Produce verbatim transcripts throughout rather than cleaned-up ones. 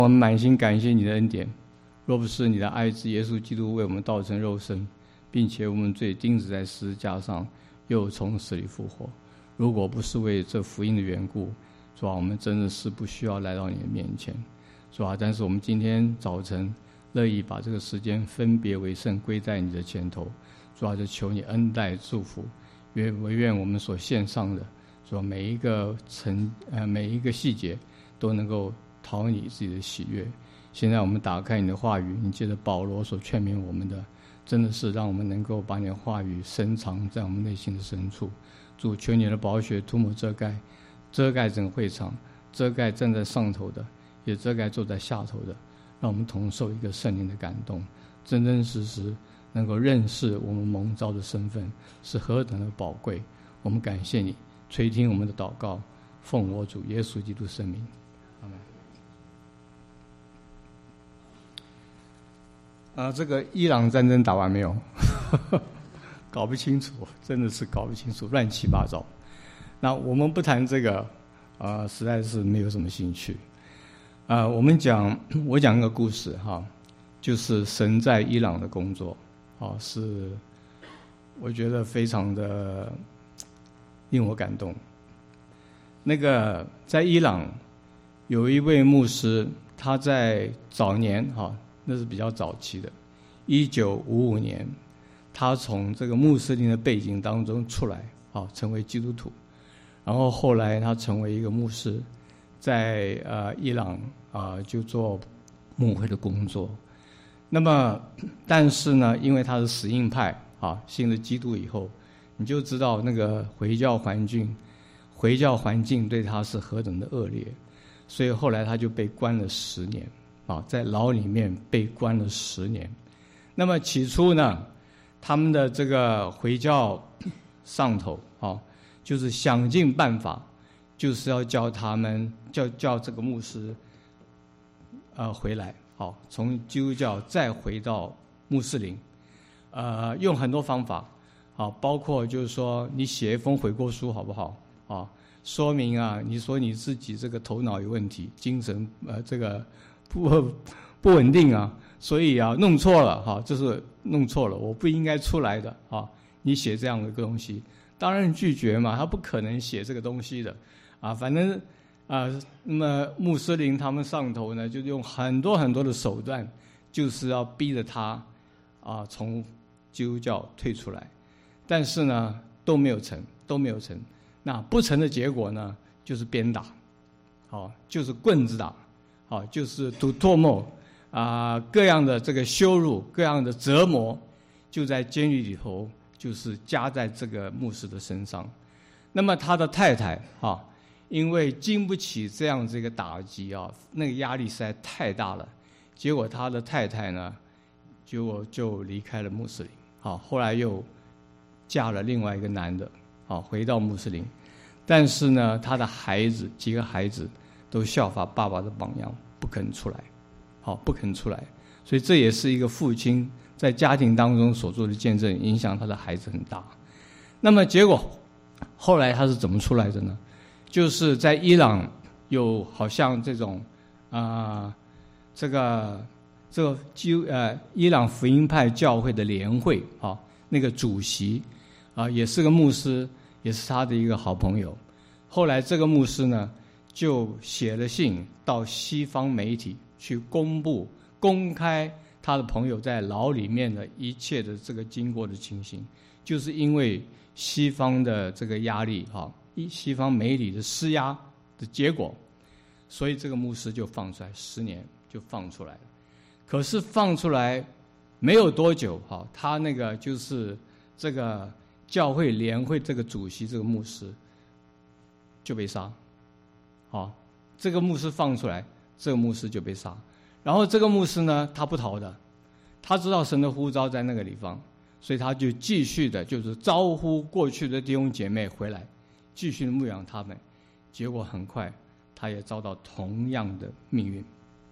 我们满心感谢你的恩典，若不是你的爱子耶稣基督为我们道成肉身，并且我们罪钉子在十字架上，又从死里复活，如果不是为这福音的缘故，主啊，我们真的是不需要来到你的面前，主啊，但是我们今天早晨乐意把这个时间分别为圣，归在你的前头，主啊，就求你恩待祝福，愿唯愿我们所献上的，主啊，每一个层呃每一个细节都能够讨你自己的喜悦。现在我们打开你的话语，你借着保罗所劝勉我们的，真的是让我们能够把你的话语深藏在我们内心的深处。主，求你的宝血涂抹遮盖，遮盖整个会场，遮盖站在上头的，也遮盖坐在下头的，让我们同受一个圣灵的感动，真真实实能够认识我们蒙召的身份是何等的宝贵。我们感谢你，垂听我们的祷告，奉我主耶稣基督圣名，阿们。啊，这个伊朗战争打完没有？搞不清楚，真的是搞不清楚，乱七八糟。那我们不谈这个，啊、呃，实在是没有什么兴趣。啊、呃，我们讲，我讲一个故事哈，就是神在伊朗的工作，啊，是我觉得非常的令我感动。那个在伊朗有一位牧师，他在早年哈。那是比较早期的，一九五五年，他从这个穆斯林的背景当中出来，啊，成为基督徒，然后后来他成为一个牧师，在呃伊朗啊、呃、就做牧会的工作。那么，但是呢，因为他是死硬派啊，信了基督以后，你就知道那个回教环境，回教环境对他是何等的恶劣，所以后来他就被关了十年。啊，在牢里面被关了十年。那么起初呢，他们的这个回教上头啊，就是想尽办法，就是要叫他们叫叫这个牧师，呃，回来，好，从基督教再回到穆斯林，呃，用很多方法，啊，包括就是说你写一封悔过书好不好？啊，说明啊，你说你自己这个头脑有问题，精神呃这个。不不稳定啊，所以啊弄错了哈，就是弄错了，我不应该出来的啊！你写这样的一个东西，当然拒绝嘛，他不可能写这个东西的啊。反正啊，那么穆斯林他们上头呢，就用很多很多的手段，就是要逼着他啊从基督教退出来，但是呢都没有成，都没有成。那不成的结果呢，就是鞭打，好、啊，就是棍子打。啊，就是吐唾沫啊，各样的这个羞辱，各样的折磨，就在监狱里头，就是加在这个牧师的身上。那么他的太太啊，因为经不起这样这个打击啊，那个压力实在太大了，结果他的太太呢，就就离开了穆斯林，好，后来又嫁了另外一个男的，好，回到穆斯林，但是呢，他的孩子几个孩子。都效法爸爸的榜样，不肯出来，好，不肯出来，所以这也是一个父亲在家庭当中所做的见证，影响他的孩子很大。那么结果后来他是怎么出来的呢？就是在伊朗有好像这种啊、呃，这个这个基呃伊朗福音派教会的联会啊，那个主席啊也是个牧师，也是他的一个好朋友。后来这个牧师呢，就写了信到西方媒体去公布、公开他的朋友在牢里面的一切的这个经过的情形，就是因为西方的这个压力哈，西方媒体的施压的结果，所以这个牧师就放出来，十年就放出来了。可是放出来没有多久哈，他那个就是这个教会联会这个主席这个牧师就被杀。好，这个牧师放出来，这个牧师就被杀。然后这个牧师呢，他不逃的，他知道神的呼召在那个地方，所以他就继续的，就是招呼过去的弟兄姐妹回来，继续牧养他们。结果很快，他也遭到同样的命运。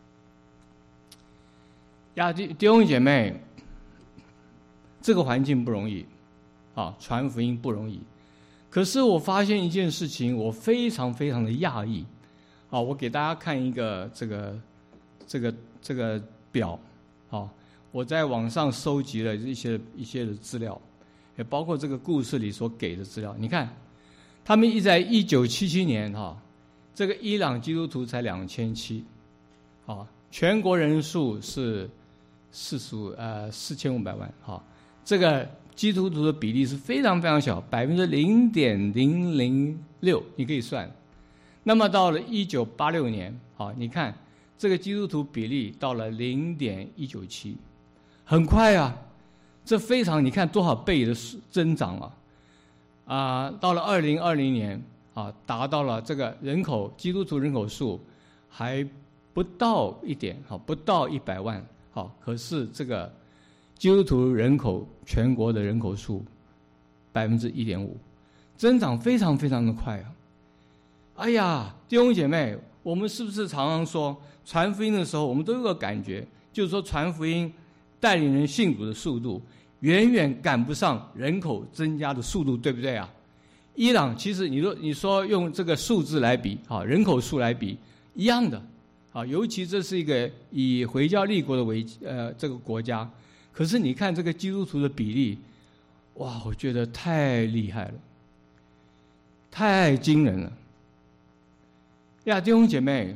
呀，弟弟兄姐妹，这个环境不容易，啊，传福音不容易。可是我发现一件事情，我非常非常的讶异，啊，我给大家看一个这个这个这个表，啊，我在网上收集了一些一些的资料，也包括这个故事里所给的资料。你看，他们一在一九七七年哈、啊，这个伊朗基督徒才两千七，啊，全国人数是四十五呃四千五百万，哈、啊，这个基督徒的比例是非常非常小，百分之零点零零六，你可以算。那么到了一九八六年，好，你看这个基督徒比例到了零点一九七，很快啊，这非常，你看多少倍的增长啊！啊，到了二零二零年啊，达到了这个人口基督徒人口数还不到一点，好，不到一百万，好，可是这个基督徒人口全国的人口数百分之一点五，增长非常非常的快啊！哎呀，弟兄姐妹，我们是不是常常说传福音的时候，我们都有个感觉，就是说传福音带领人信主的速度远远赶不上人口增加的速度，对不对啊？伊朗其实你说你说用这个数字来比，啊，人口数来比一样的，啊，尤其这是一个以回教立国的为呃这个国家，可是你看这个基督徒的比例，哇，我觉得太厉害了，太惊人了。呀，弟兄姐妹，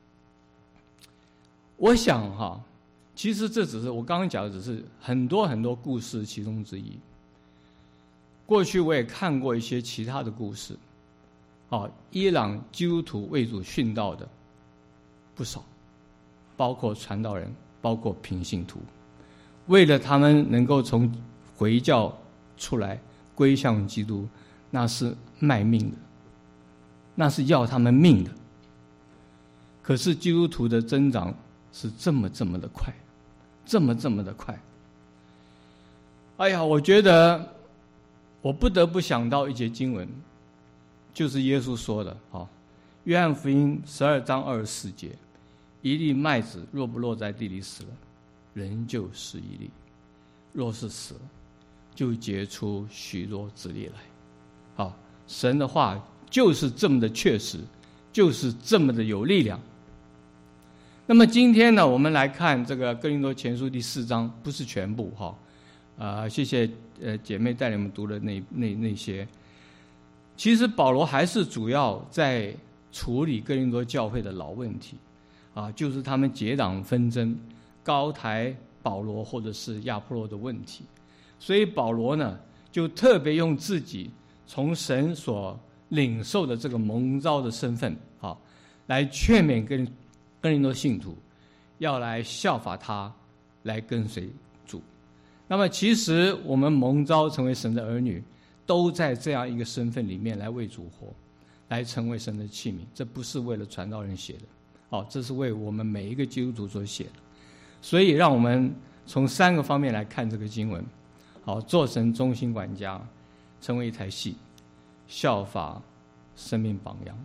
我想哈，其实这只是我刚刚讲的，只是很多很多故事其中之一。过去我也看过一些其他的故事，啊，伊朗基督徒为主殉道的不少，包括传道人，包括平信徒，为了他们能够从回教出来归向基督，那是卖命的，那是要他们命的。可是基督徒的增长是这么这么的快，这么这么的快。哎呀，我觉得我不得不想到一节经文，就是耶稣说的啊，约翰福音十二章二十四节，一粒麦子若不落在地里死了，人就是一粒；若是死了，就结出许多子粒来。啊，神的话就是这么的确实，就是这么的有力量。那么今天呢，我们来看这个哥林多前书第四章，不是全部哈，啊、呃，谢谢呃姐妹带你们读的那那那些。其实保罗还是主要在处理哥林多教会的老问题，啊，就是他们结党纷争、高抬保罗或者是亚波罗的问题。所以保罗呢，就特别用自己从神所领受的这个蒙召的身份，啊，来劝勉跟哥林多信徒要来效法他，来跟随主。那么其实我们蒙召成为神的儿女，都在这样一个身份里面来为主活，来成为神的器皿。这不是为了传道人写的，哦，这是为我们每一个基督徒所写的。所以让我们从三个方面来看这个经文。好，做神忠心管家，成为一台戏，效法生命榜样。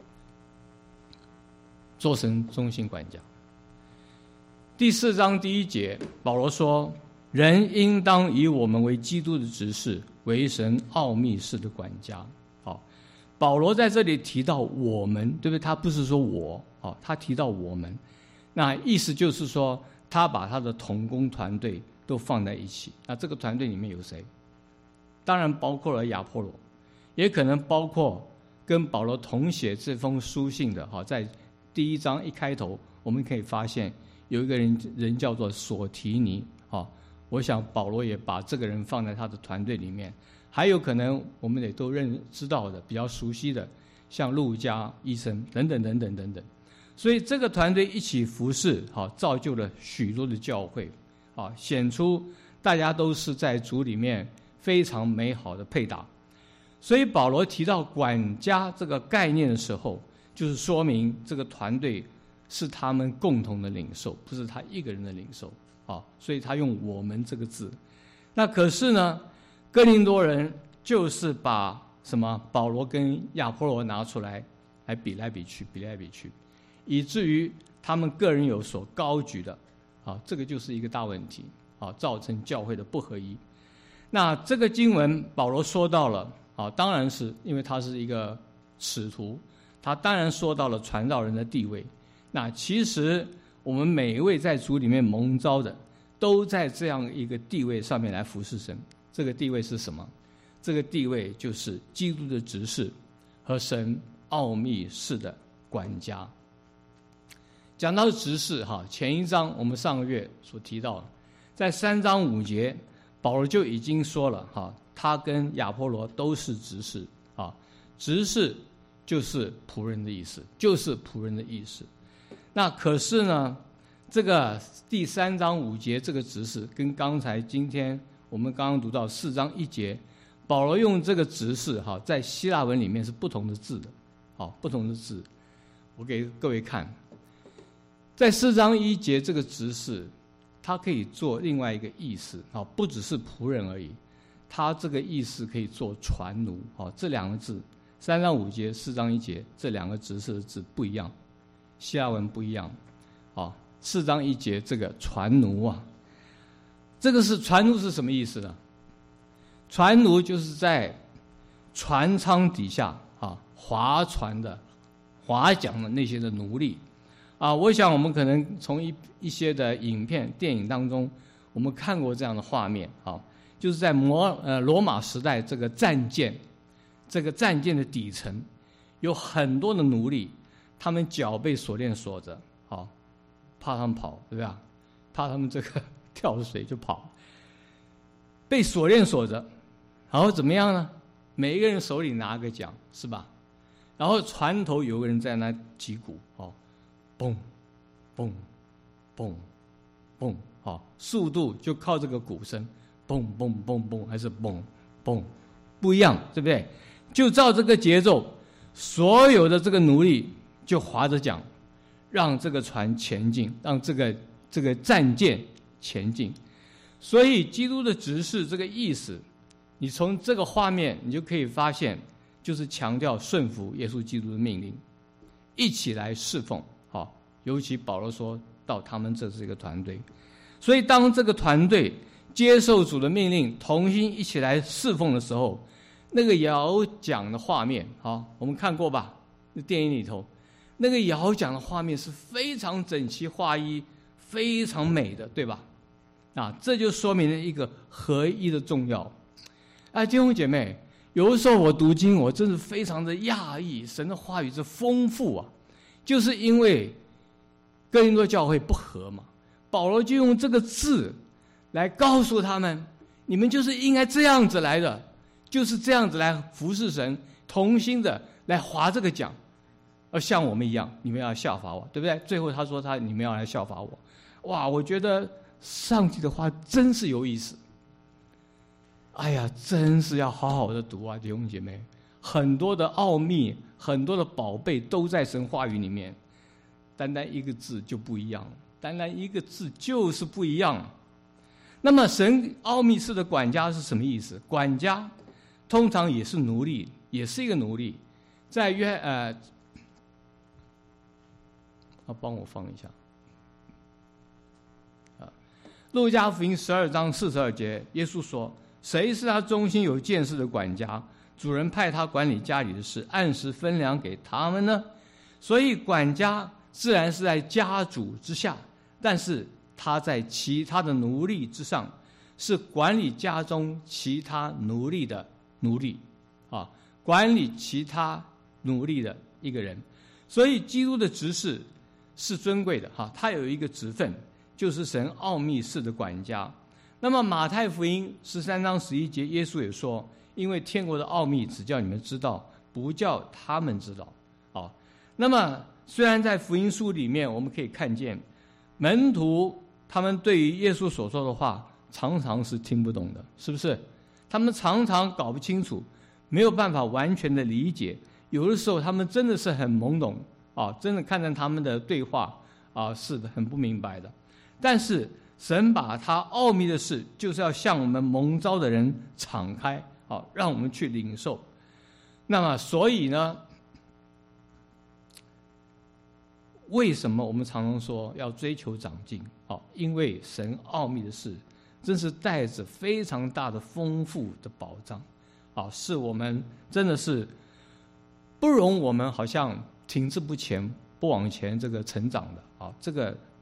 做神忠心管家。第四章第一节，保罗说：“人应当以我们为基督的执事，为神奥秘事的管家。”好，保罗在这里提到我们，对不对？他不是说我，好，他提到我们，那意思就是说，他把他的同工团队都放在一起。那这个团队里面有谁？当然包括了亚波罗，也可能包括跟保罗同写这封书信的，好，在第一章一开头，我们可以发现有一个人人叫做索提尼，啊，我想保罗也把这个人放在他的团队里面。还有可能我们也都认知道的、比较熟悉的，像路加、医生等等等等等等。所以这个团队一起服侍，好，造就了许多的教会，啊，显出大家都是在主里面非常美好的配搭。所以保罗提到管家这个概念的时候，就是说明这个团队是他们共同的领受，不是他一个人的领受，啊，所以他用我们这个字。那可是呢，哥林多人就是把什么保罗跟亚波罗拿出来来比来比去，比来比去，以至于他们个人有所高举的，啊，这个就是一个大问题，啊，造成教会的不合一。那这个经文保罗说到了，啊，当然是因为他是一个使徒，他当然说到了传道人的地位。那其实我们每一位在主里面蒙召的，都在这样一个地位上面来服侍神。这个地位是什么？这个地位就是基督的执事和神奥秘事的管家。讲到执事哈，前一章我们上个月所提到的，在三章五节，保罗就已经说了哈，他跟亚波罗都是执事啊，执事就是仆人的意思，就是仆人的意思。那可是呢，这个第三章五节这个执事，跟刚才今天我们刚刚读到四章一节，保罗用这个执事哈，在希腊文里面是不同的字的，好，不同的字，我给各位看。在四章一节这个执事，它可以做另外一个意思，不只是仆人而已，它这个意思可以做传奴。这两个字，三章五节、四章一节这两个执事的字不一样，希腊文不一样。四章一节这个传奴啊，这个是传奴是什么意思呢？传奴就是在船舱底下啊划船的、划桨的那些的奴隶。啊，我想我们可能从一一些的影片、电影当中，我们看过这样的画面啊，就是在摩呃罗马时代这个战舰，这个战舰的底层有很多的奴隶，他们脚被锁链锁着，啊，怕他们跑，对吧？怕他们这个跳水就跑，被锁链锁着，然后怎么样呢？每一个人手里拿个桨，是吧？然后船头有个人在那击鼓，哦。嘣，嘣，嘣，嘣，好，速度就靠这个鼓声，嘣嘣嘣嘣，还是嘣嘣，不一样，对不对？就照这个节奏，所有的这个奴隶就划着桨，让这个船前进，让这个这个战舰前进。所以基督的执事这个意思，你从这个画面你就可以发现，就是强调顺服耶稣基督的命令，一起来侍奉。好，尤其保罗说到他们这是一个团队，所以当这个团队接受主的命令，同心一起来侍奉的时候，那个摇桨的画面，好，我们看过吧？那电影里头，那个摇桨的画面是非常整齐划一、非常美的，对吧？啊，这就说明了一个合一的重要。啊，弟兄姐妹，有的时候我读经，我真是非常的讶异，神的话语是丰富啊。就是因为哥林多教会不和嘛，保罗就用这个字来告诉他们，你们就是应该这样子来的，就是这样子来服侍神，同心的来划这个桨，而像我们一样，你们要效法我，对不对？最后他说他你们要来效法我，哇，我觉得上帝的话真是有意思。哎呀，真是要好好的读啊，弟兄姐妹，很多的奥秘，很多的宝贝都在神话语里面，单单一个字就不一样了，单单一个字就是不一样。那么神奥秘式的管家是什么意思？管家通常也是奴隶，也是一个奴隶。在约呃，啊，帮我放一下。啊，路加福音十二章四十二节，耶稣说：“谁是他忠心有见识的管家？主人派他管理家里的事，按时分粮给他们呢？”所以管家自然是在家主之下，但是他在其他的奴隶之上，是管理家中其他奴隶的奴隶啊，管理其他奴隶的一个人。所以基督的职事是尊贵的哈，他有一个职分，就是神奥秘式的管家。那么马太福音十三章十一节，耶稣也说：“因为天国的奥秘只叫你们知道，不叫他们知道。”好，那么虽然在福音书里面我们可以看见门徒他们对于耶稣所说的话常常是听不懂的，是不是？他们常常搞不清楚，没有办法完全的理解，有的时候他们真的是很懵懂啊，真的看见他们的对话啊是很不明白的。但是神把他奥秘的事，就是要向我们蒙召的人敞开，好，让我们去领受。那么所以呢，为什么我们常常说要追求长进？好，因为神奥秘的事真是带着非常大的丰富的宝藏，好，是我们真的是不容我们好像停滞不前、不往前这个成长的。好，这个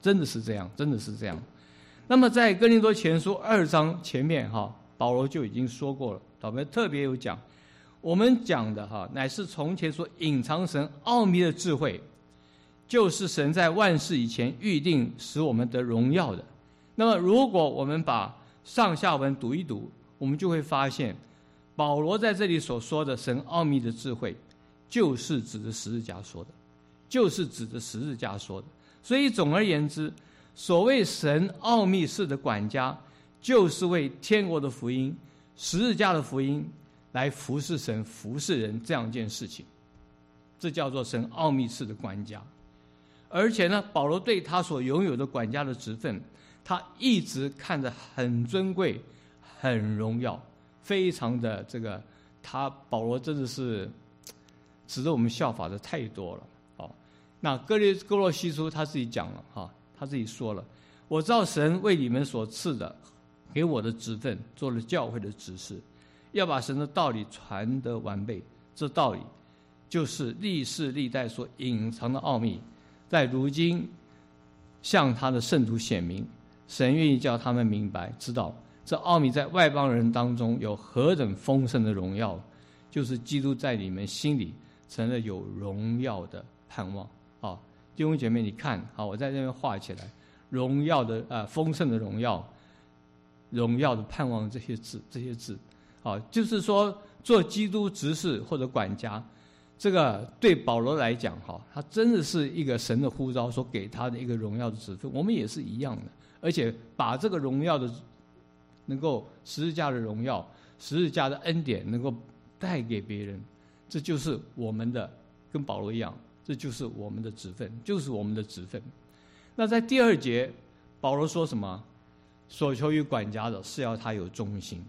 真的是这样，真的是这样。那么在哥林多前书二章前面哈，保罗就已经说过了，我们特别有讲，我们讲的哈，乃是从前所隐藏神奥秘的智慧，就是神在万事以前预定使我们得荣耀的。那么如果我们把上下文读一读，我们就会发现，保罗在这里所说的神奥秘的智慧，就是指着十字架说的，就是指着十字架说的。所以总而言之，所谓神奥秘式的管家，就是为天国的福音、十字架的福音来服侍神、服侍人这样一件事情，这叫做神奥秘式的管家。而且呢，保罗对他所拥有的管家的职分，他一直看得很尊贵、很荣耀，非常的这个，他保罗真的是值得我们效法的太多了。好，那哥林哥罗西书他自己讲了哈，他自己说了，我照神为你们所赐的，给我的职分，做了教会的执事，要把神的道理传得完备。这道理就是历世历代所隐藏的奥秘，在如今向他的圣徒显明。神愿意叫他们明白知道，这奥秘在外邦人当中有何等丰盛的荣耀，就是基督在你们心里成了有荣耀的盼望。好，弟兄姐妹，你看，好，我在这边画起来，荣耀的啊、呃，丰盛的荣耀，荣耀的盼望，这些字，这些字，好，就是说，做基督执事或者管家，这个对保罗来讲，哈，他真的是一个神的呼召所给他的一个荣耀的职分。我们也是一样的，而且把这个荣耀的，能够十字架的荣耀、十字架的恩典，能够带给别人，这就是我们的，跟保罗一样，这就是我们的职分，就是我们的职分。那在第二节，保罗说什么？所求于管家的是要他有忠心。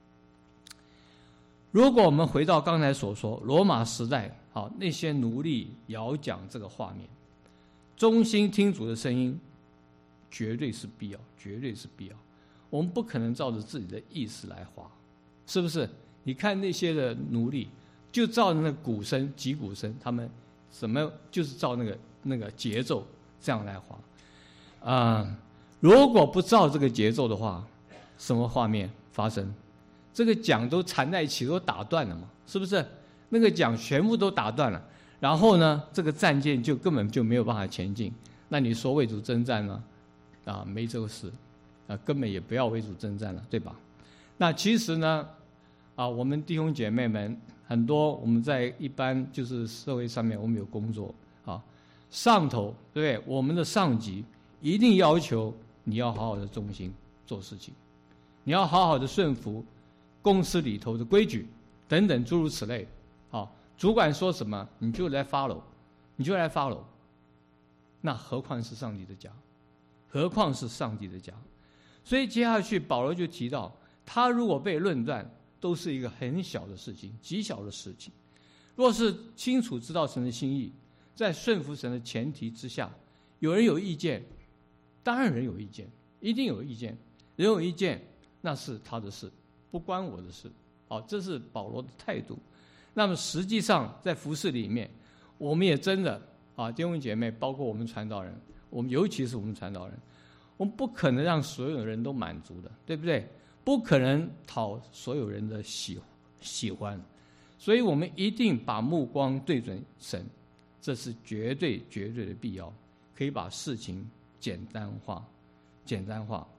如果我们回到刚才所说罗马时代，好，那些奴隶摇讲这个画面，忠心听主的声音，绝对是必要，绝对是必要。我们不可能照着自己的意思来划，是不是？你看那些的奴隶，就照着那个鼓声、击鼓声，他们什么就是照那个那个节奏这样来划啊、呃。如果不照这个节奏的话，什么画面发生？这个桨都缠在一起，都打断了嘛，是不是？那个桨全部都打断了，然后呢，这个战舰就根本就没有办法前进。那你说为主征战呢？啊，没这个事，啊，根本也不要为主征战了，对吧？那其实呢，啊，我们弟兄姐妹们很多，我们在一般就是社会上面，我们有工作啊，上头对不对？我们的上级一定要求你要好好的忠心做事情，你要好好的顺服公司里头的规矩等等诸如此类。好，主管说什么你就来 follow， 你就来 follow。那何况是上帝的家？何况是上帝的家？所以接下去保罗就提到，他如果被论断，都是一个很小的事情，极小的事情。若是清楚知道神的心意，在顺服神的前提之下，有人有意见，当然人有意见，一定有意见，人有意见，那是他的事，不关我的事。好，这是保罗的态度。那么实际上在服事里面，我们也真的啊，弟兄姐妹，包括我们传道人，我们尤其是我们传道人，我们不可能让所有人都满足的，对不对？不可能讨所有人的喜喜欢，所以我们一定把目光对准神，这是绝对绝对的必要，可以把事情简单化，简单化。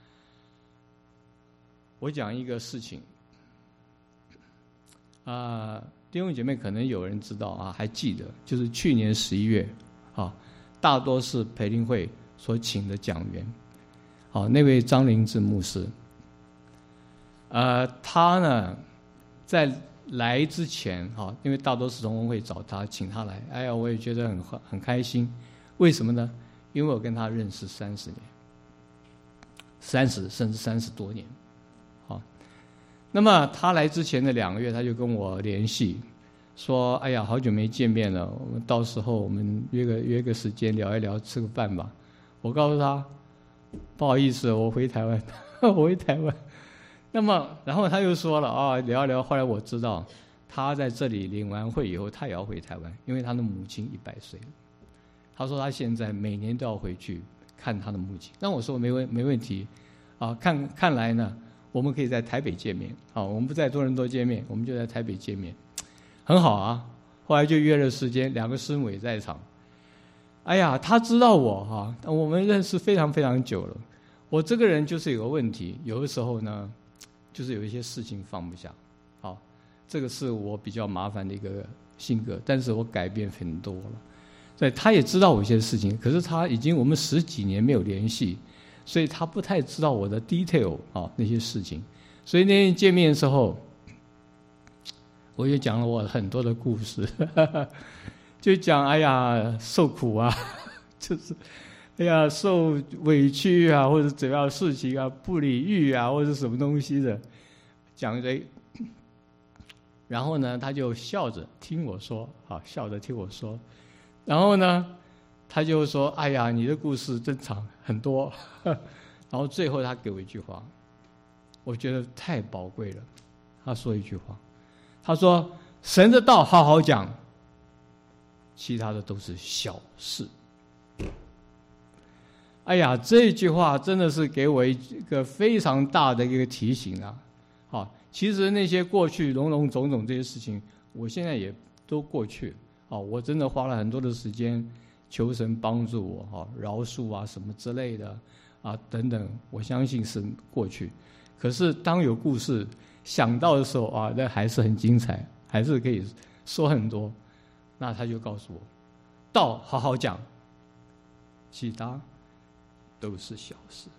我讲一个事情，啊、呃，弟兄姐妹可能有人知道啊，还记得，就是去年十一月，啊，大多是培灵会所请的讲员，好、啊，那位张灵志牧师，呃，他呢，在来之前，哈、啊，因为大多是同工会找他，请他来，哎呀，我也觉得很很开心，为什么呢？因为我跟他认识三十年，三十甚至三十多年。那么他来之前的两个月，他就跟我联系，说：“哎呀，好久没见面了，我们到时候我们约个约个时间聊一聊，吃个饭吧。”我告诉他：“不好意思，我回台湾，我回台湾。”那么，然后他又说了啊，聊一聊。后来我知道，他在这里领完会以后，他也要回台湾，因为他的母亲一百岁了。他说他现在每年都要回去看他的木器。那我说没问没问题，啊，看看来呢，我们可以在台北见面，啊，我们不在多伦多见面，我们就在台北见面，很好啊。后来就约了时间，两个师母也在场。哎呀，他知道我哈、啊，我们认识非常非常久了。我这个人就是有个问题，有的时候呢，就是有一些事情放不下。好，这个是我比较麻烦的一个性格，但是我改变很多了。所以他也知道我一些事情，可是他已经我们十几年没有联系，所以他不太知道我的 detail 啊那些事情。所以那天见面的时候，我也讲了我很多的故事，就讲哎呀受苦啊，就是哎呀受委屈啊，或者怎样的事情啊，不理喻啊，或者什么东西的，讲一堆。然后呢，他就笑着听我说，啊，笑着听我说。然后呢，他就说：“哎呀，你的故事真长很多。”然后最后他给我一句话，我觉得太宝贵了。他说一句话，他说：“神的道好好讲，其他的都是小事。”哎呀，这句话真的是给我一个非常大的一个提醒啊！好，其实那些过去种种种种这些事情，我现在也都过去了。哦，我真的花了很多的时间求神帮助我，哈，饶恕啊什么之类的啊等等，我相信是过去。可是当有故事想到的时候啊，那还是很精彩，还是可以说很多。那他就告诉我，道好好讲，其他都是小事。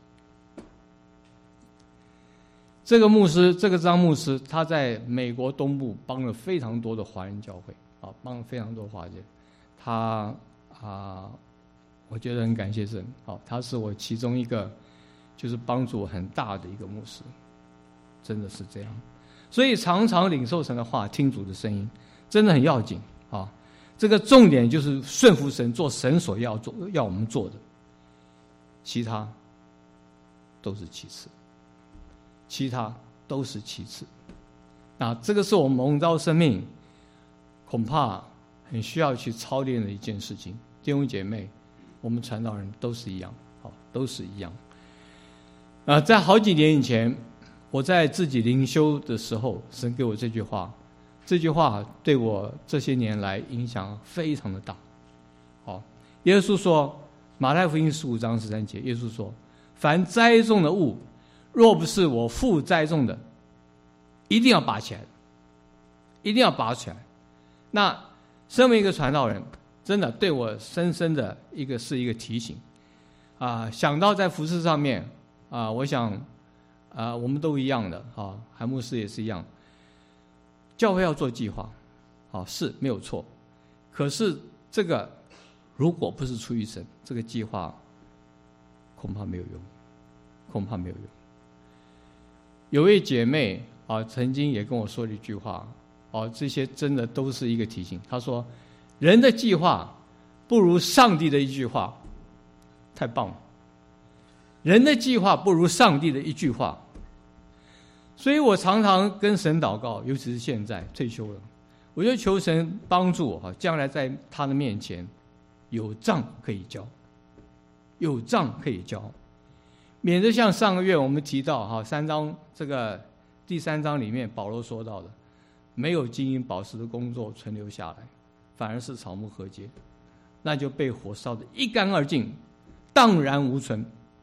这个牧师，这个张牧师，他在美国东部帮了非常多的华人教会。啊，帮了非常多华人，他啊，我觉得很感谢神。好，他是我其中一个，就是帮助我很大的一个牧师，真的是这样。所以常常领受神的话，听主的声音，真的很要紧啊。这个重点就是顺服神，做神所要做要我们做的，其他都是其次，其他都是其次。那这个是我们蒙召生命。恐怕很需要去操练的一件事情，弟兄姐妹，我们传道人都是一样，好，都是一样。啊，在好几年以前，我在自己灵修的时候，神给我这句话，这句话对我这些年来影响非常的大。好，耶稣说，马太福音十五章十三节，耶稣说：“凡栽种的物，若不是我父栽种的，一定要拔起来，一定要拔起来。”那身为一个传道人，真的对我深深的一个是一个提醒啊！想到在服事上面啊，我想啊，我们都一样的啊，韩牧师也是一样，教会要做计划，啊是没有错，可是这个如果不是出于神，这个计划恐怕没有用，恐怕没有用。有位姐妹啊，曾经也跟我说了一句话。哦，这些真的都是一个提醒。他说：“人的计划不如上帝的一句话。”太棒了！人的计划不如上帝的一句话。所以我常常跟神祷告，尤其是现在退休了，我就求神帮助我，将来在他的面前有账可以交，有账可以交，免得像上个月我们提到哈三章这个第三章里面保罗说到的。没有金银宝石的工作存留下来，反而是草木禾秸，那就被火烧得一干二净，荡然无存。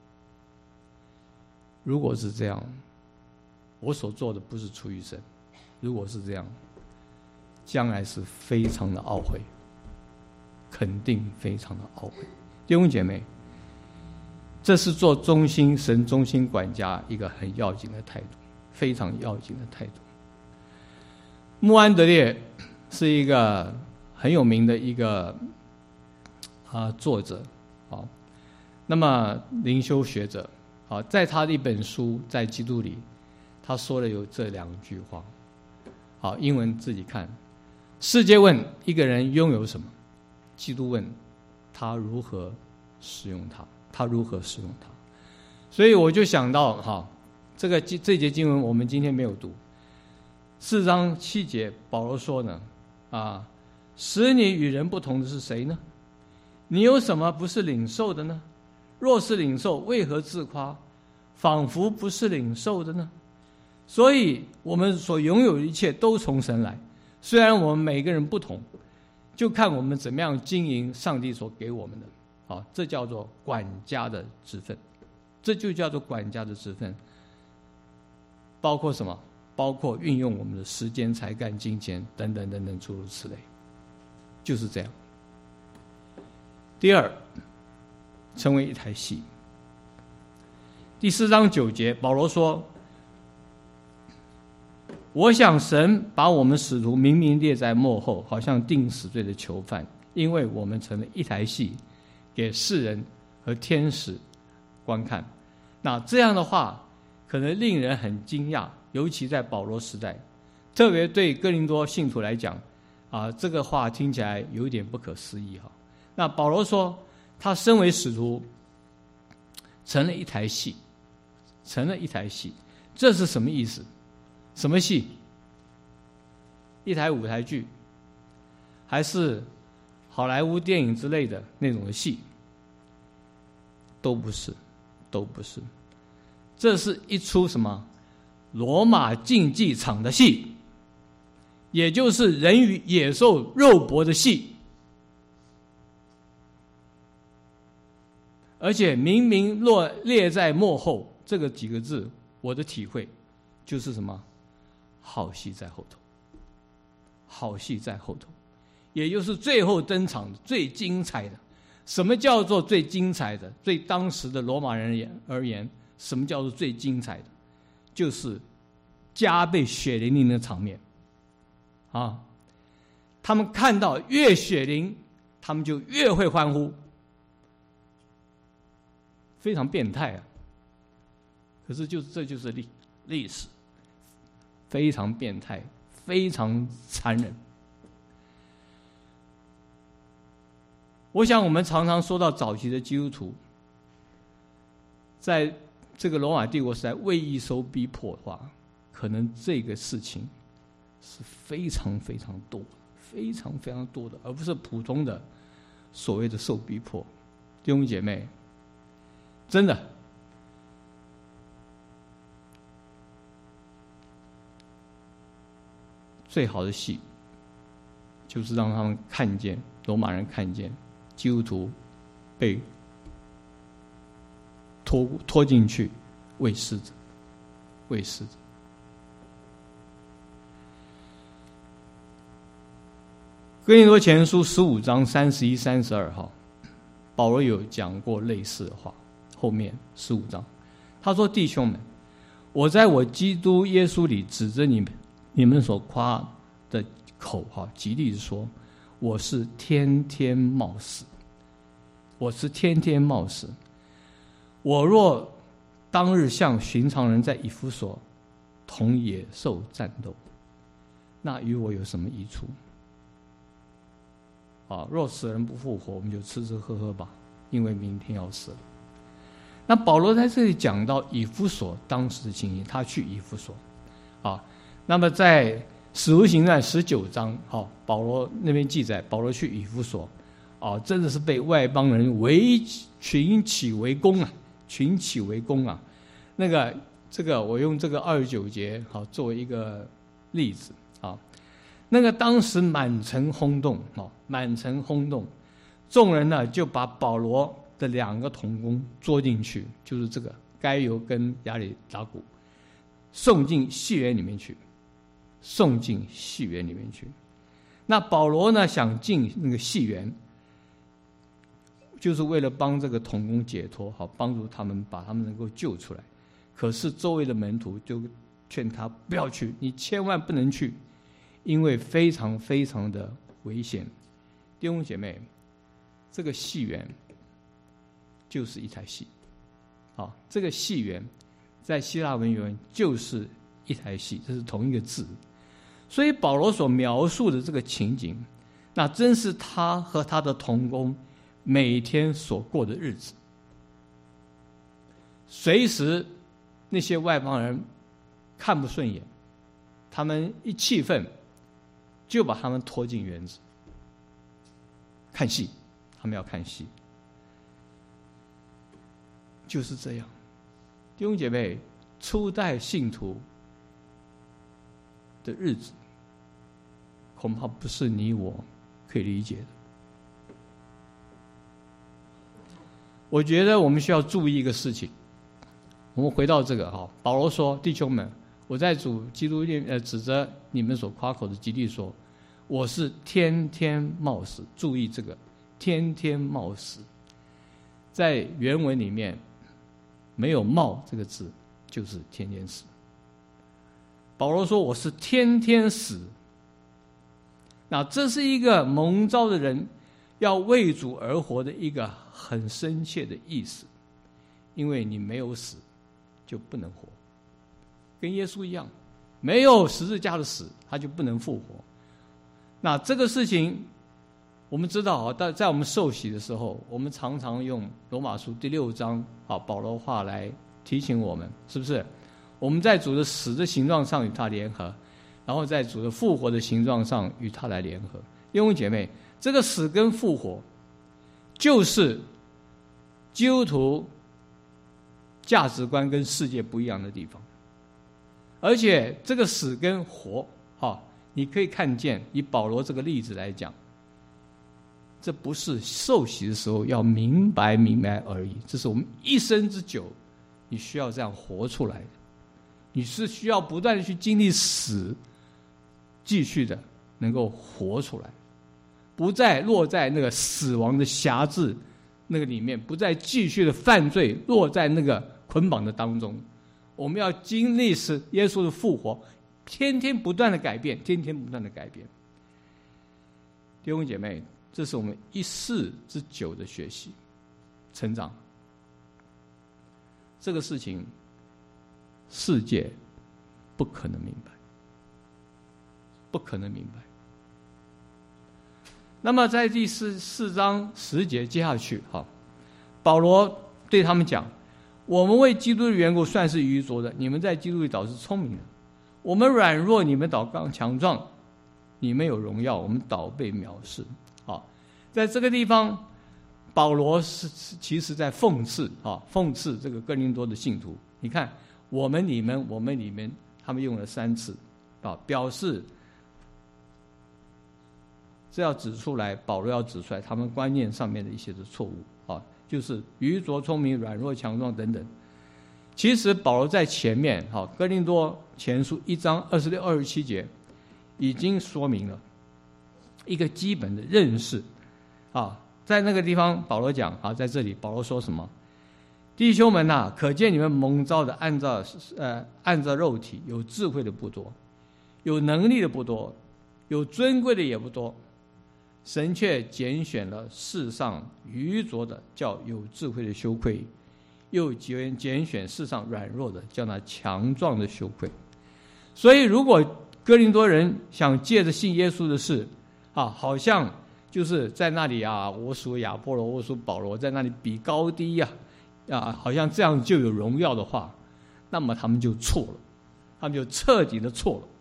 如果是这样，我所做的不是出于神，如果是这样，将来是非常的懊悔，肯定非常的懊悔。弟兄姐妹，这是做忠心神忠心管家一个很要紧的态度，非常要紧的态度。穆安德烈是一个很有名的一个啊作者，好，那么灵修学者，好，在他的一本书在基督里，他说了有这两句话，好，英文自己看。世界问一个人拥有什么，基督问他如何使用它，他如何使用它。所以我就想到，哈，这个这节经文我们今天没有读。四章七节，保罗说呢，啊，使你与人不同的是谁呢？你有什么不是领受的呢？ 若是领受，为何自夸，仿佛不是领受的呢？所以我们所拥有的一切都从神来，虽然我们每个人不同，就看我们怎么样经营上帝所给我们的。好，这叫做管家的职分，这就叫做管家的职分。包括什么？包括运用我们的时间、才干、金钱等等等等诸如此类，就是这样。第二，成为一台戏。第四章九节，保罗说：“我想神把我们使徒明明列在幕后，好像定死罪的囚犯，因为我们成了一台戏，给世人和天使观看。”那这样的话，可能令人很惊讶，尤其在保罗时代，特别对哥林多信徒来讲，啊，这个话听起来有一点不可思议哈。那保罗说，他身为使徒，成了一台戏，成了一台戏，这是什么意思？什么戏？一台舞台剧，还是好莱坞电影之类的那种的戏？都不是，都不是。这是一出什么？罗马竞技场的戏，也就是人与野兽肉搏的戏。而且明明落列在幕后，这个几个字，我的体会就是什么？好戏在后头，好戏在后头，也就是最后登场的最精彩的。什么叫做最精彩的？对当时的罗马人而言，什么叫做最精彩的？就是加倍血淋淋的场面啊！他们看到越血淋，他们就越会欢呼，非常变态啊！可是就这就是历历史，非常变态，非常残忍。我想我们常常说到早期的基督徒，在这个罗马帝国时代为义受逼迫的话，可能这个事情是非常非常多，非常非常多的，而不是普通的所谓的受逼迫。弟兄姐妹，真的，最好的戏就是让他们看见，罗马人看见基督徒被拖拖进去为狮子，为狮子。哥林多前书十五章三十一、三十二号，保罗有讲过类似的话。后面十五章，他说：“弟兄们，我在我基督耶稣里指着你们，你们所夸的口哈，极力地说，我是天天冒死，我是天天冒死。我若当日像寻常人在以弗所同野兽战斗，那与我有什么益处？啊，若死人不复活，我们就吃吃喝喝吧，因为明天要死了。”那保罗在这里讲到以弗所当时的情形，他去以弗所，啊，那么在使徒行传十九章，好，保罗那边记载，保罗去以弗所，啊，真的是被外邦人围群起围攻啊，群起围攻啊。那个这个我用这个二十九节好作为一个例子啊，那个当时满城轰动，啊，满城轰动，众人呢就把保罗的两个同工捉进去，就是这个该犹跟亚里达古，送进戏园里面去，送进戏园里面去。那保罗呢想进那个戏园，就是为了帮这个同工解脱，好帮助他们把他们能够救出来。可是周围的门徒就劝他不要去，你千万不能去，因为非常非常的危险。弟兄姐妹，这个戏园就是一台戏，啊，这个戏园在希腊文原文就是一台戏，这是同一个字。所以保罗所描述的这个情景，那真是他和他的同工每天所过的日子。随时那些外邦人看不顺眼，他们一气愤就把他们拖进园子看戏，他们要看戏。 就是这样。弟兄姐妹，初代信徒的日子，恐怕不是你我可以理解的。我觉得我们需要注意一个事情。我们回到这个哈，保罗说：“弟兄们，我在主基督里呃指着你们所夸口的基地说，我是天天冒死。”注意这个“天天冒死”，在原文里面没有“冒”这个字，就是天天死。保罗说：“我是天天死。”那这是一个蒙召的人要为主而活的一个很深切的意思，因为你没有死，就不能活，跟耶稣一样，没有十字架的死，他就不能复活。那这个事情，我们知道啊，在在我们受洗的时候，我们常常用罗马书第六章啊保罗话来提醒我们，是不是？我们在主的死的形状上与他联合，然后在主的复活的形状上与他来联合。弟兄姐妹，这个死跟复活，就是基督徒价值观跟世界不一样的地方。而且这个死跟活，哈，你可以看见，以保罗这个例子来讲，这不是受洗的时候要明白明白而已，这是我们一生之久，你需要这样活出来的。你是需要不断的去经历死，继续的能够活出来，不再落在那个死亡的辖制那个里面，不再继续的犯罪，落在那个捆绑的当中。我们要经历是耶稣的复活，天天不断的改变，天天不断的改变。弟兄姐妹，这是我们一世之久的学习成长。这个事情世界不可能明白，不可能明白。那么在第四四章十节接下去，哈，保罗对他们讲：我们为基督的缘故算是愚拙的，你们在基督里倒是聪明的。我们软弱，你们倒刚强壮；你们有荣耀，我们倒被藐视。好，在这个地方，保罗是其实在讽刺啊，讽刺这个哥林多的信徒。你看，我们、你们、我们、你们，他们用了三次啊，表示这要指出来，保罗要指出来他们观念上面的一些的错误啊，就是愚拙、聪明、软弱、强壮等等。其实保罗在前面，哈，哥林多前书一章二十六、二十七节已经说明了一个基本的认识啊。在那个地方，保罗讲啊，在这里保罗说什么？弟兄们呐、啊，可见你们蒙召的，按照呃按照肉体有智慧的不多，有能力的不多，有尊贵的也不多。神却拣选了世上愚拙的，叫有智慧的羞愧；又拣拣选世上软弱的，叫那强壮的羞愧。所以，如果哥林多人想借着信耶稣的事啊，好像就是在那里啊，我属亚波罗，我属保罗，在那里比高低呀、啊，啊，好像这样就有荣耀的话，那么他们就错了，他们就彻底的错了。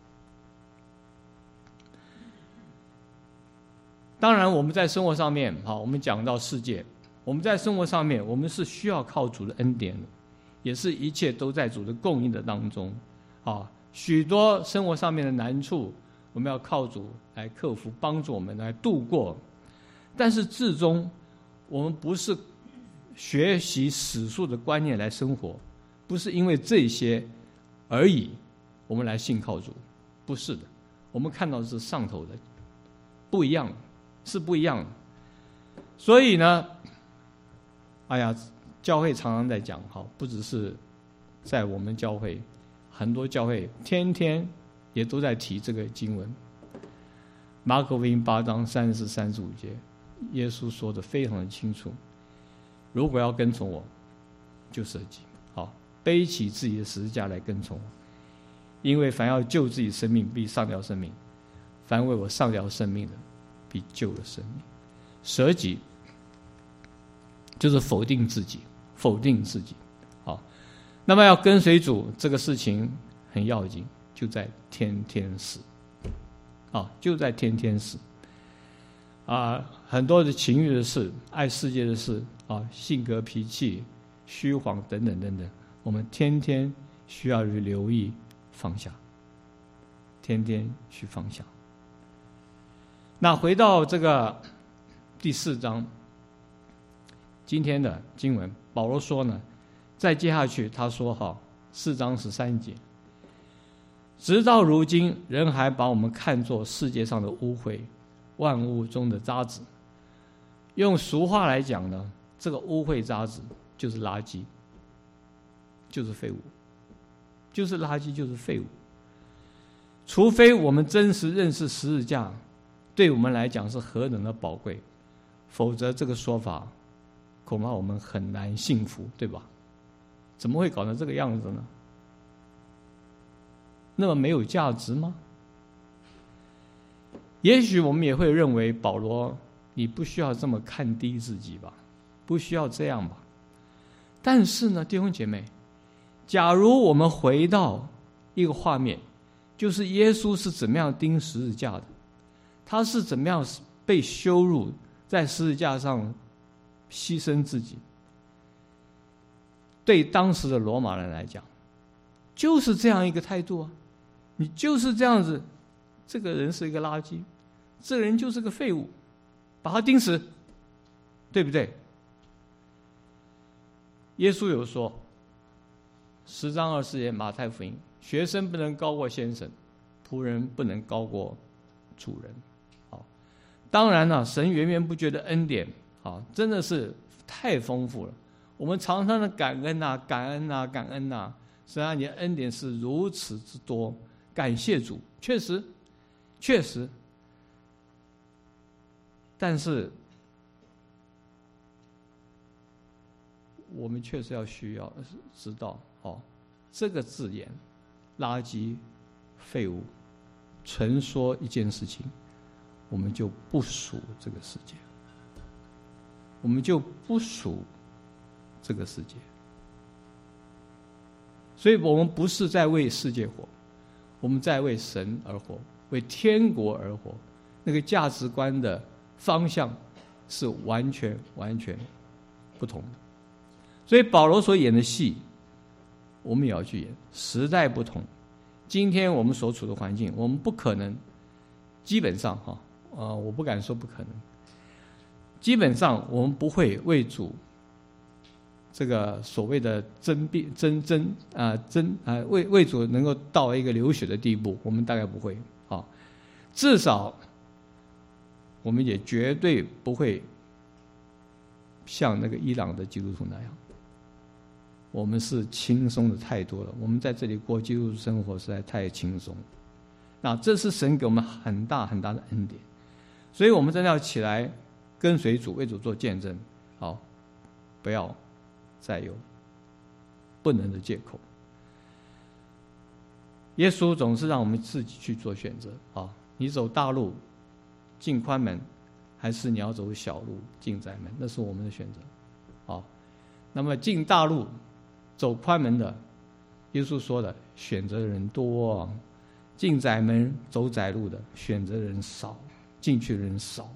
当然，我们在生活上面，好，我们讲到世界，我们在生活上面，我们是需要靠主的恩典的，也是一切都在主的供应的当中。啊，许多生活上面的难处，我们要靠主来克服，帮助我们来度过。但是至终，我们不是学习史书的观念来生活，不是因为这些而已，我们来信靠主，不是的。我们看到的是上头的，不一样的。是不一样的，所以呢，哎呀，教会常常在讲，好，不只是在我们教会，很多教会天天也都在提这个经文。马可福音八章三十四、三十五节，耶稣说的非常的清楚：如果要跟从我，就舍己，好，背起自己的十字架来跟从我。因为凡要救自己生命，必上吊生命；凡为我上吊生命的，必救了生命。舍己就是否定自己，否定自己。好，那么要跟随主这个事情很要紧，就在天天死。啊，就在天天死。啊，很多的情欲的事，爱世界的事，啊，性格脾气， 虚晃等等等等，我们天天需要去留意放下，天天去放下。那回到这个第四章，今天的经文，保罗说呢，再接下去他说哈，四章十三节，直到如今，人还把我们看作世界上的污秽，万物中的渣滓。用俗话来讲呢，这个污秽渣滓就是垃圾，就是废物，就是垃圾，就是废物。除非我们真实认识十字架对我们来讲是何等的宝贵，否则这个说法恐怕我们很难信服，对吧？怎么会搞成这个样子呢？那么没有价值吗？也许我们也会认为，保罗，你不需要这么看低自己吧，不需要这样吧。但是呢，弟兄姐妹，假如我们回到一个画面，就是耶稣是怎么样钉十字架的，他是怎么样被羞辱，在十字架上牺牲自己。对当时的罗马人来讲，就是这样一个态度啊，你就是这样子，这个人是一个垃圾，这个人就是个废物，把他钉死，对不对？耶稣有说，十章二十节马太福音，学生不能高过先生，仆人不能高过主人。好，当然了，神源源不绝的恩典，好，真的是太丰富了。我们常常的感恩啊，感恩啊，感恩啊！神啊，你的恩典是如此之多，感谢主，确实，确实。但是，我们确实要需要知道，哦，这个字眼，垃圾、废物，纯说一件事情，我们就不属这个世界，我们就不属这个世界。所以我们不是在为世界活，我们在为神而活，为天国而活。那个价值观的方向是完全完全不同的。所以保罗所演的戏，我们也要去演。时代不同，今天我们所处的环境，我们不可能，基本上哈，呃，我不敢说不可能，基本上我们不会为主这个所谓的争辩争争啊争啊为为主能够到一个流血的地步，我们大概不会啊，至少我们也绝对不会像那个伊朗的基督徒那样。我们是轻松的太多了，我们在这里过基督徒生活实在太轻松。那这是神给我们很大很大的恩典，所以我们真的要起来跟随主，为主做见证。好，不要再有不能的借口。耶稣总是让我们自己去做选择啊，你走大路进宽门，还是你要走小路进窄门，那是我们的选择。好，那么进大路走宽门的，耶稣说的选择的人多啊，进窄门走窄路的选择的人少，进去的人少。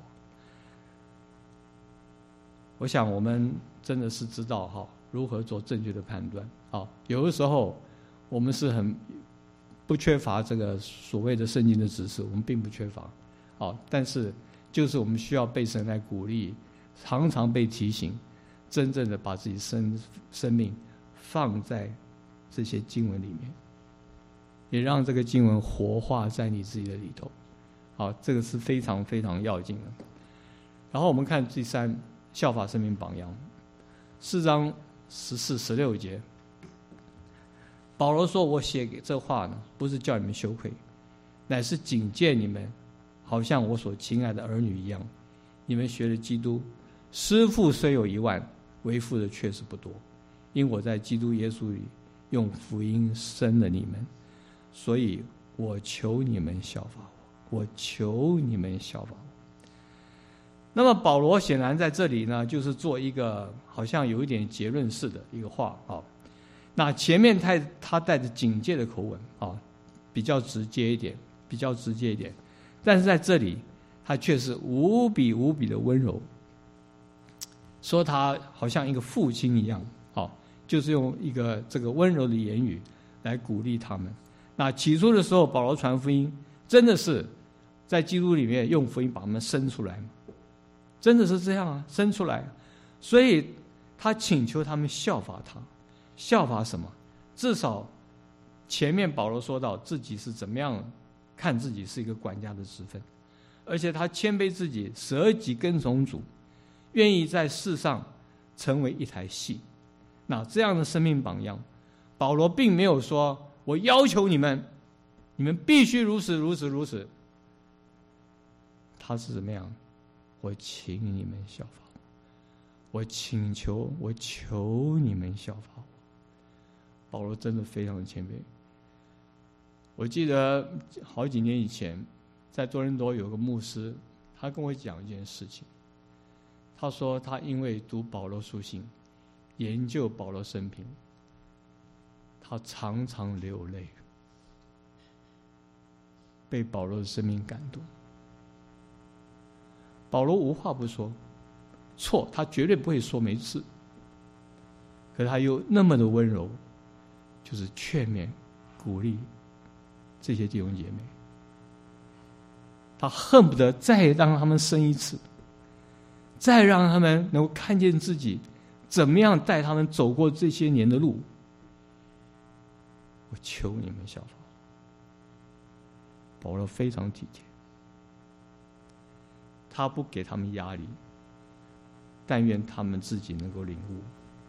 我想我们真的是知道哈，如何做正确的判断。好，有的时候我们是很不缺乏这个所谓的圣经的知识，我们并不缺乏。好，但是就是我们需要被神来鼓励，常常被提醒，真正的把自己生生命放在这些经文里面，也让这个经文活化在你自己的里头。好，这个是非常非常要紧的。然后我们看第三，效法生命榜样，四章十四、十六节，保罗说：“我写给这话呢，不是叫你们羞愧，乃是警戒你们，好像我所亲爱的儿女一样。你们学了基督，师傅虽有一万，为父的确实不多。因我在基督耶稣里用福音生了你们，所以我求你们效法我，我求你们效法我。”那么保罗显然在这里呢，就是做一个好像有一点结论式的一个话啊。那前面他他带着警戒的口吻啊，比较直接一点，比较直接一点，但是在这里他却是无比无比的温柔，说他好像一个父亲一样好，就是用一个这个温柔的言语来鼓励他们。那起初的时候，保罗传福音，真的是在基督里面用福音把他们生出来嘛？真的是这样啊，生出来。所以他请求他们效法他，效法什么？至少前面保罗说到自己是怎么样看自己是一个管家的职分，而且他谦卑自己，舍己跟从主，愿意在世上成为一台戏。那这样的生命榜样，保罗并没有说我要求你们，你们必须如此如此如此。他是怎么样？我请你们效法我，我请求，我求你们效法我。保罗真的非常的谦卑。我记得好几年以前，在多伦多有个牧师，他跟我讲一件事情。他说他因为读保罗书信，研究保罗生平，他常常流泪，被保罗的生命感动。保罗无话不说，错他绝对不会说没事，可是他又那么的温柔，就是劝勉鼓励这些弟兄姐妹，他恨不得再让他们生一次，再让他们能够看见自己怎么样带他们走过这些年的路。我求你们效法。保罗非常体贴，他不给他们压力，但愿他们自己能够领悟。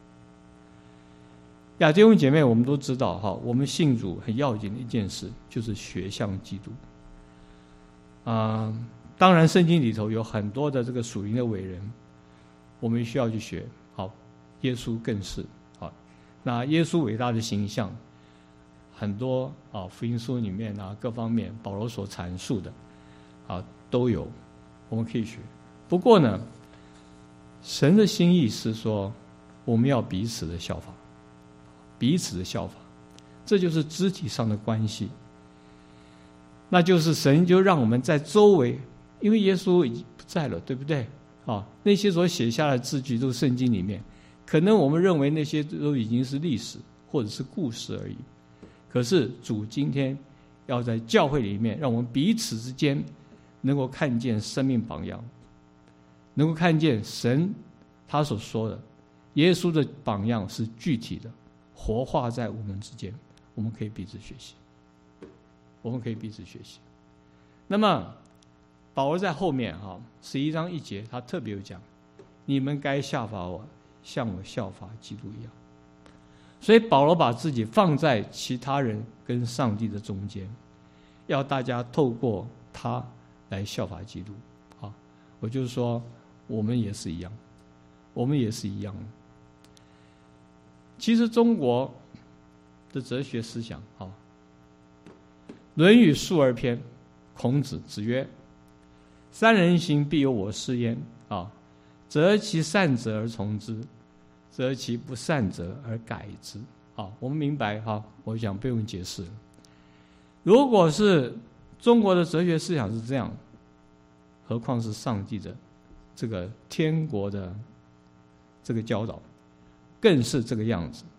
呀，弟兄姐妹，我们都知道哈，我们信主很要紧的一件事就是学像基督。啊、呃，当然圣经里头有很多的这个属灵的伟人，我们需要去学。好，耶稣更是好。那耶稣伟大的形象，很多啊福音书里面啊各方面保罗所阐述的啊都有，我们可以学。不过呢，神的心意是说，我们要彼此的效法。彼此的效法，这就是肢体上的关系。那就是神就让我们在周围，因为耶稣已经不在了，对不对？啊，那些所写下的字句都是圣经里面，可能我们认为那些都已经是历史或者是故事而已。可是主今天要在教会里面，让我们彼此之间能够看见生命榜样，能够看见神他所说的，耶稣的榜样是具体的。活化在我们之间，我们可以彼此学习，我们可以彼此学习。那么保罗在后面哈十一章一节，他特别有讲，你们该效法我，像我效法基督一样。所以保罗把自己放在其他人跟上帝的中间，要大家透过他来效法基督。啊，我就是说，我们也是一样，我们也是一样。其实中国的哲学思想，啊，《论语·述而篇》，孔子子曰：“三人行，必有我师焉。啊，择其善者而从之，择其不善者而改之。”啊，我们明白哈，我想不用解释了。如果是中国的哲学思想是这样，何况是上帝的这个天国的这个教导？更是这个样子。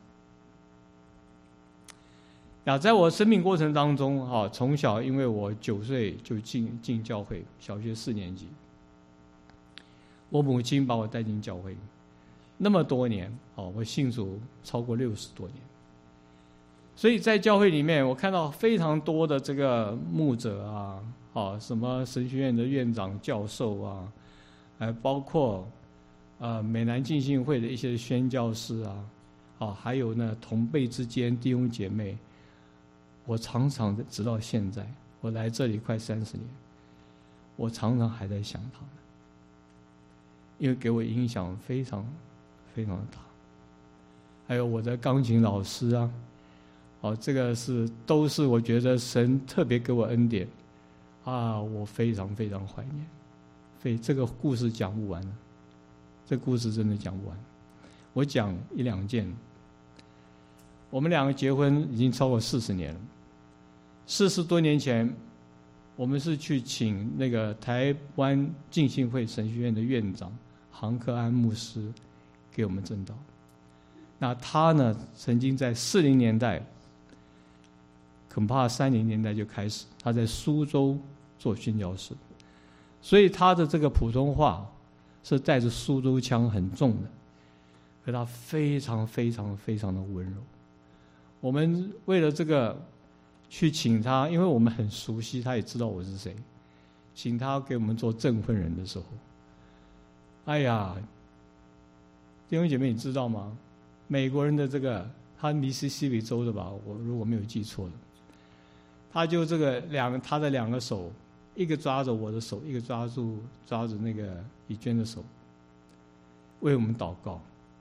呀，在我生命过程当中，哈，从小因为我九岁就进进教会，小学四年级，我母亲把我带进教会，那么多年，哦，我信主超过六十多年，所以在教会里面，我看到非常多的这个牧者啊，啊，什么神学院的院长、教授啊，还包括。呃，美南浸信会的一些宣教师啊，啊，还有呢，同辈之间弟兄姐妹，我常常直到现在，我来这里快三十年，我常常还在想他们，因为给我影响非常非常的大。还有我的钢琴老师啊，哦、啊，这个是都是我觉得神特别给我恩典啊，我非常非常怀念。非这个故事讲不完了。这故事真的讲不完，我讲一两件。我们两个结婚已经超过四十年了，四十多年前，我们是去请那个台湾浸信会神学院的院长杭克安牧师给我们证道。 那他呢，曾经在四零年代，恐怕三零年代就开始，他在苏州做宣教士，所以他的这个普通话是带着苏州腔很重的，可他非常非常非常的温柔。我们为了这个去请他，因为我们很熟悉，他也知道我是谁，请他给我们做证婚人的时候，哎呀，弟兄姐妹，你知道吗？美国人的这个，他密西西比州的吧，我如果没有记错的，他就这个两个他的两个手，一个抓着我的手，一个抓住抓着那个以娟的手，为我们祷告。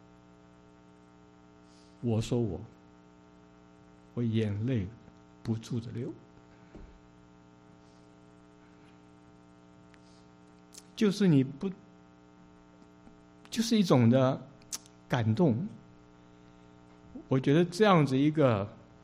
我说我，我眼泪不住的流，就是你不，就是一种的感动。我觉得这样子一个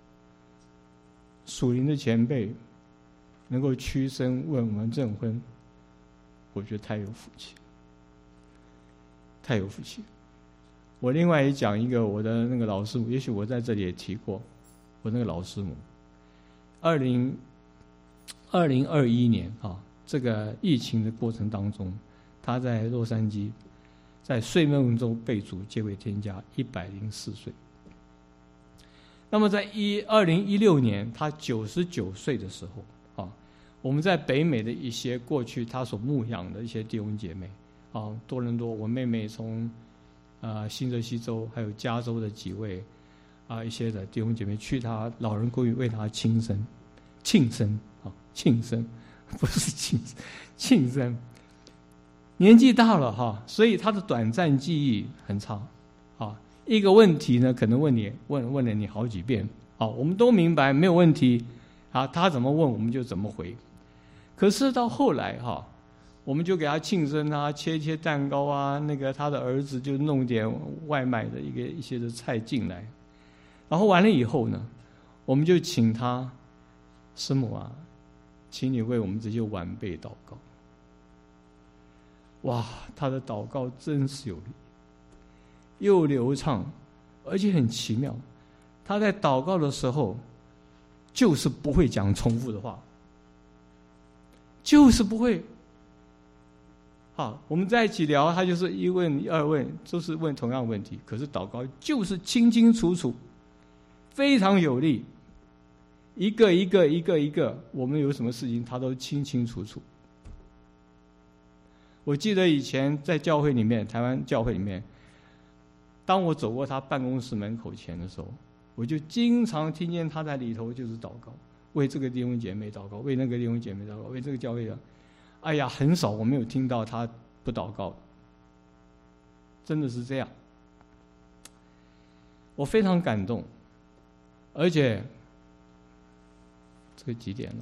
属灵的前辈能够屈身为我们证婚，我觉得太有福气，太有福气。我另外也讲一个我的那个老师母，也许我在这里也提过，我那个老师母，二零二零二一年啊，这个疫情的过程当中，他在洛杉矶，在睡梦中被主接为天家，一百零四岁。那么在一二零一六年，他九十九岁的时候啊，我们在北美的一些过去他所牧养的一些弟兄姐妹啊，多伦多，我妹妹从啊新泽西州还有加州的几位啊一些的弟兄姐妹去他老人公寓为他庆生，庆生啊庆生，不是庆庆生，年纪大了哈，所以他的短暂记忆很差啊。一个问题呢，可能问你问问了你好几遍，好，我们都明白没有问题，啊，他怎么问我们就怎么回。可是到后来哈，我们就给他庆生啊，切一切蛋糕啊，那个他的儿子就弄点外卖的一个一些的菜进来，然后完了以后呢，我们就请他师母啊，请你为我们这些晚辈祷告。哇，他的祷告真是有力。又流畅，而且很奇妙。他在祷告的时候，就是不会讲重复的话，就是不会。好，我们在一起聊，他就是一问二问，都是问同样的问题，可是祷告就是清清楚楚，非常有力，一个一个一个一个，我们有什么事情他都清清楚楚。我记得以前在教会里面，台湾教会里面，当我走过他办公室门口前的时候，我就经常听见他在里头就是祷告，为这个弟兄姐妹祷告，为那个弟兄姐妹祷告，为这个教会的。哎呀，很少我没有听到他不祷告的，真的是这样。我非常感动，而且这个几点了？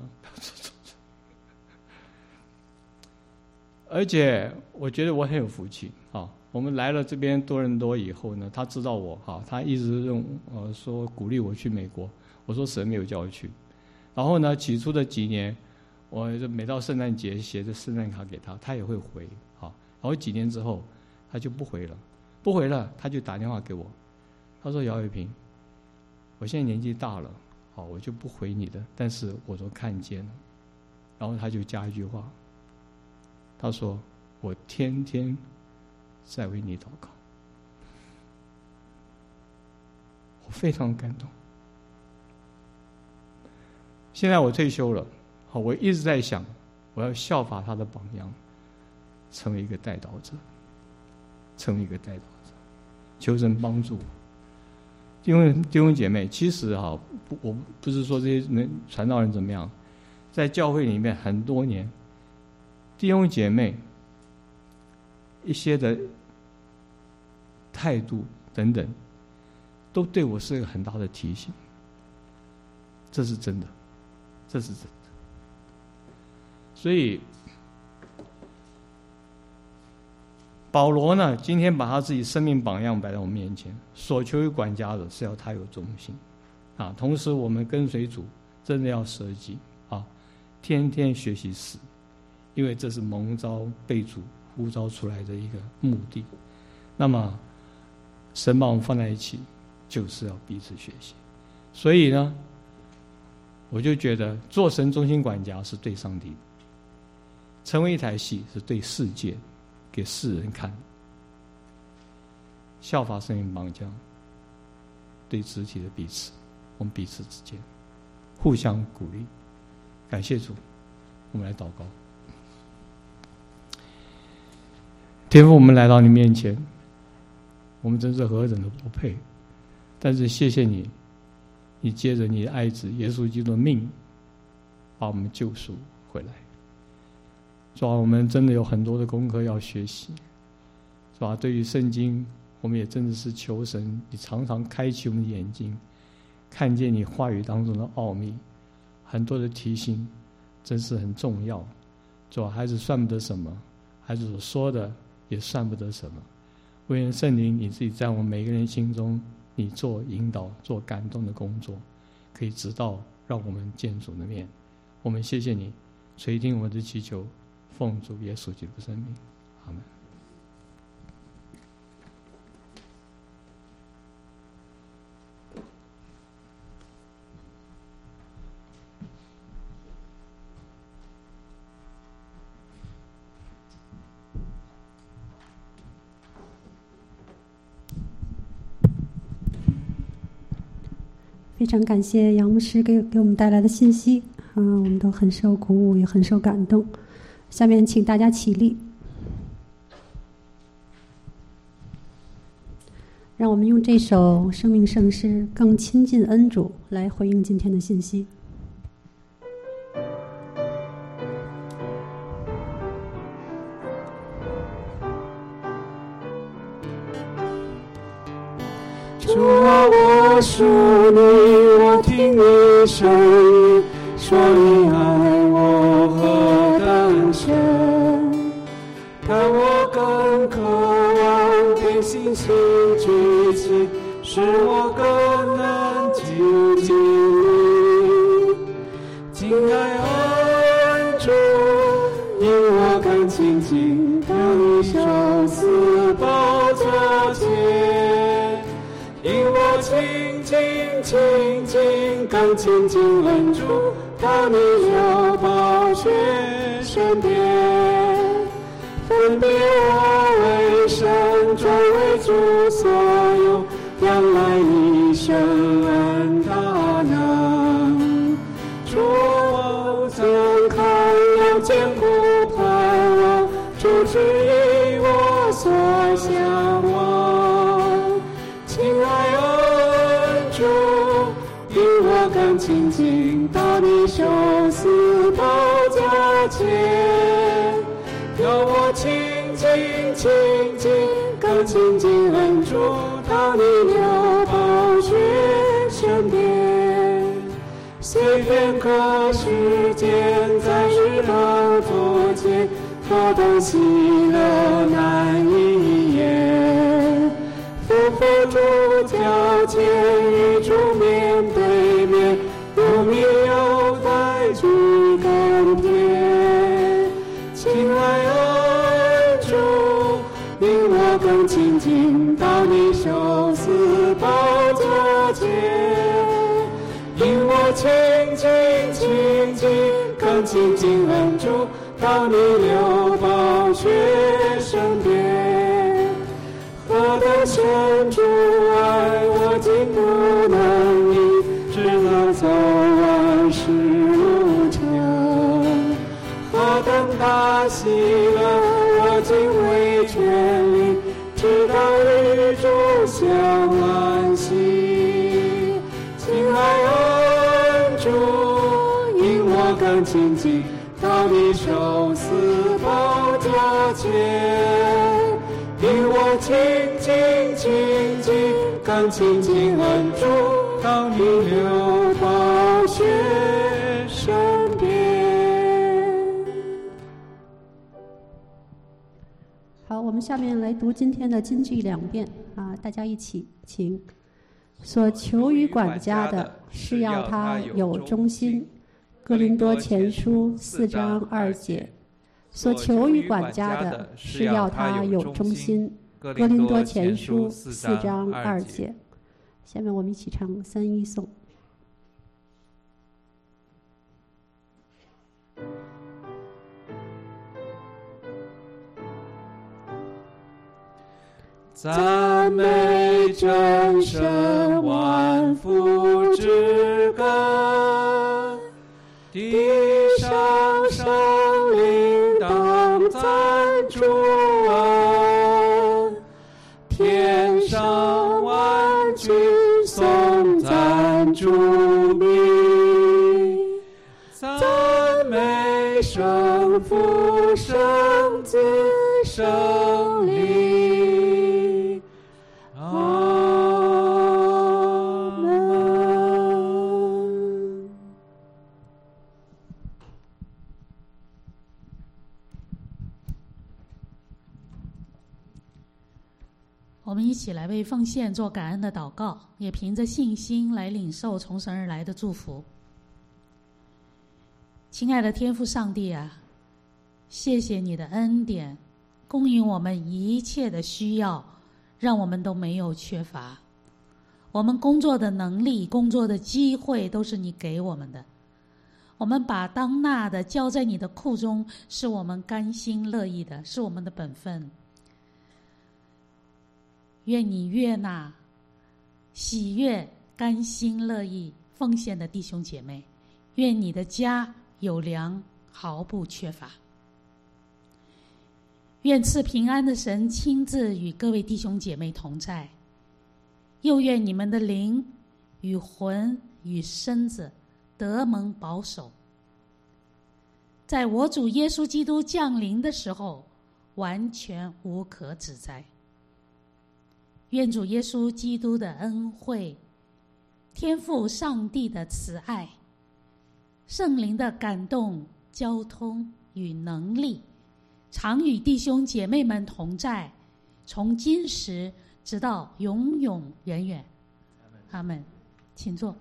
而且我觉得我很有福气啊！我们来了这边多伦多以后呢，他知道我哈，他一直用呃说鼓励我去美国。我说神没有叫我去。然后呢，起初的几年，我就每到圣诞节写着圣诞卡给他，他也会回哈。然后几年之后，他就不回了，不回了，他就打电话给我，他说姚伟平，我现在年纪大了，好，我就不回你的，但是我都看见了。然后他就加一句话。他说：“我天天在为你祷告。”我非常感动。现在我退休了，好，我一直在想，我要效法他的榜样，成为一个代祷者，成为一个代祷者，求神帮助。弟兄弟兄姐妹，其实哈，不，我不是说这些人传道人怎么样，在教会里面很多年。弟兄姐妹一些的态度等等，都对我是一个很大的提醒。这是真的，这是真的。所以保罗呢，今天把他自己生命榜样摆在我们面前，所求于管家的是要他有忠心啊。同时，我们跟随主，真的要舍己啊，天天学习死。因为这是蒙召被主呼召出来的一个目的。那么神把我们放在一起， 就是要彼此学习。所以呢，我就觉得做神中心管家是对上帝的，成为一台戏是对世界，给世人看的。效法圣灵榜样，对肢体的彼此，我们彼此之间互相鼓励。感谢主，我们来祷告。天父，我们来到你面前，我们真是何等的不配，但是谢谢你，你借着你的爱子耶稣基督的命把我们救赎回来。主啊，我们真的有很多的功课要学习。主啊，对于圣经，我们也真的是求神你常常开启我们的眼睛，看见你话语当中的奥秘，很多的提醒真是很重要。主啊，孩子算不得什么，孩子所说的也算不得什么，唯愿圣灵你自己在我们每个人心中，你做引导做感动的工作，可以直到让我们见主的面。我们谢谢你垂听我们的祈求，奉主耶稣基督的圣名，阿们。 非常感谢杨牧师给给我们带来的信息，啊，我们都很受鼓舞，也很受感动。下面请大家起立，让我们用这首生命圣诗《更亲近恩主》来回应今天的信息。 主啊，我属你，我听你声音，说你爱我何等深，但我更渴望对信心举起，使我更能就近你。敬爱恩主，因我更亲近，当你受死宝座前，因我亲近亲近更亲近恩主，到你流宝血身边，分别我为圣，专为主所用，仰赖你圣恩大能。主我怎堪要坚固盼望，主指引我所向往。亲爱恩主，因我更亲近，到你受死宝座前，要我亲近亲近更亲近恩主，到你流宝血身边。虽片刻时间在日头左前，何等喜乐难以言。夫妇主脚前，与主面对面，有名有在主更甜。亲爱恩主，因我更亲近，到你受死宝座前，因我亲近亲近更亲近恩主，到你流宝血身边。何等深主爱我，竟不能移，只能走万世路程。何等大喜乐，我竟为全力，直到与主相安息。亲爱恩主，因我更亲近，到你受死宝座前，因我亲近亲近更亲近恩主，到你流宝血身边。 好，我们下面来读今天的金句两遍啊，大家一起请。所求于管家的是要他有忠心，哥林多前书四章二节。所求于管家的是要他有忠心，哥林多前书四章二节。 下面我们一起唱三一颂。 赞美真神万福之根，地上生灵当赞主恩，天上万军颂赞主名，赞美圣父圣子圣灵。 我们一起来为奉献做感恩的祷告，也凭着信心来领受从神而来的祝福。亲爱的天父上帝啊，谢谢你的恩典，供应我们一切的需要，让我们都没有缺乏。我们工作的能力、工作的机会都是你给我们的，我们把当纳的交在你的库中，是我们甘心乐意的，是我们的本分。愿你悦纳、喜悦、甘心乐意奉献的弟兄姐妹，愿你的家有粮，毫不缺乏。愿赐平安的神亲自与各位弟兄姐妹同在，又愿你们的灵与魂与身子得蒙保守，在我主耶稣基督降临的时候，完全无可指摘。愿主耶稣基督的恩惠、天父上帝的慈爱、圣灵的感动、交通与能力，常与弟兄姐妹们同在，从今时直到永永远远。阿们。请坐。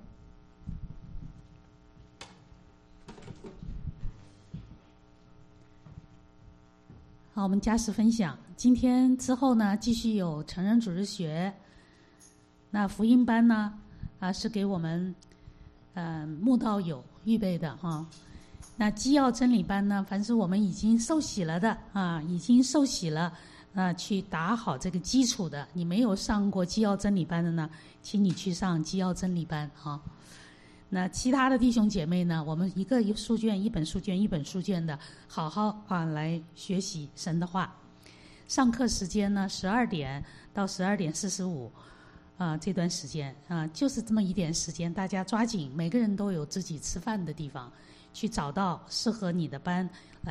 好，我们加时分享。今天之后呢，继续有成人主日学。那福音班呢，啊是给我们呃慕道友预备的哈、啊。那基要真理班呢，凡是我们已经受洗了的啊，已经受洗了啊，去打好这个基础的。你没有上过基要真理班的呢，请你去上基要真理班啊。那其他的弟兄姐妹呢，我们一个书卷一本书卷一本书卷的好好啊来学习神的话。上课时间呢，十二点到十二点四十五啊，这段时间啊，就是这么一点时间，大家抓紧，每个人都有自己吃饭的地方，去找到适合你的班来